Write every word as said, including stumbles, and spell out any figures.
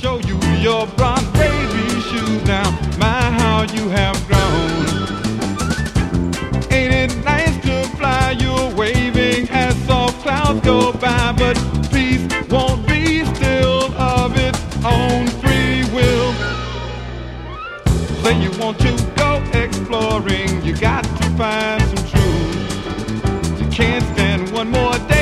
show you your brown baby shoes. Now, my, how you have grown. Ain't it nice to fly? You're waving as soft clouds go by, but peace won't be still of its own free will. Say you want to go exploring, you got to find some truth. You can't stand one more day